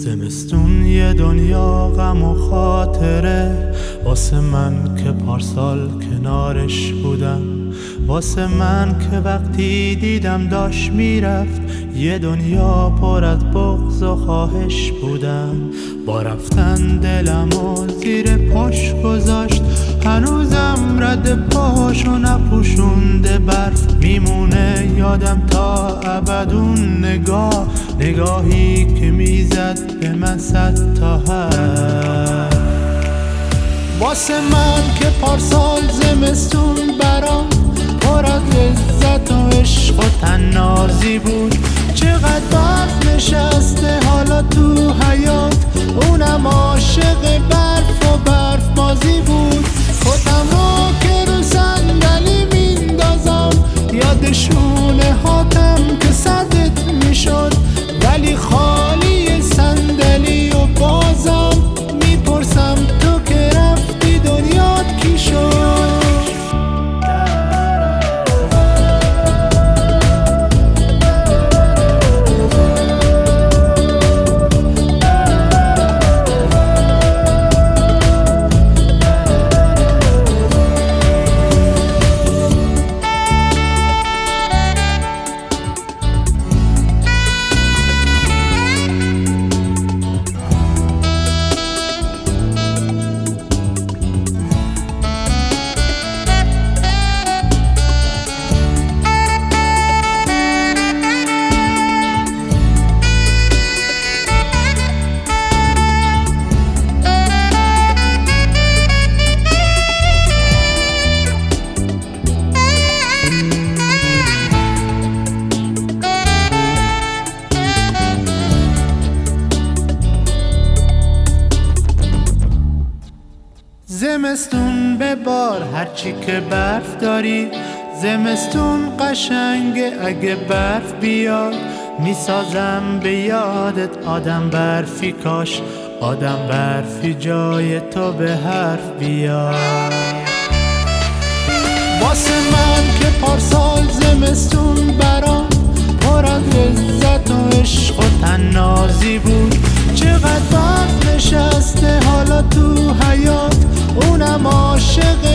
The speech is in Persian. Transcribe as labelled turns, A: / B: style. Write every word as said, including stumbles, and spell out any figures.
A: زمستون یه دنیا غم و خاطره، واسه من که پارسال کنارش بودم، واسه من که وقتی دیدم داشت میرفت یه دنیا پر از بغض و خواهش بودم. با رفتن دلمو زیر پاش گذاشت، هنوزم رد پاشو نپوشونده برف میمونه یادم تا ابد اون نگاه، نگاهی که میزد به من صد تا حرف. واسه من که پارسال زمستون برام پر از لذت و عشق و طنازی بود، چقدر برف نشسته حالا تو حیات، اونم عاشق برف و برف بازی بود. خودم رو که رو صندلی میندازم، یاد شونه هاتم که صدت میشد، ولی خالی صندلی و بازم میپرسم تو که رفتی دنیات کی شد؟ زمستون ببار هرچی که برف داری، زمستون قشنگه اگه برف بیاد، میسازم به یادت آدم برفی، کاش آدم برفی جای تو به حرف بیاد. واسه من که پارسال زمستون برام پر از لذت و عشق و طنازی بود، چقدر برف نشسته حالا تو حیات، اونم عاشق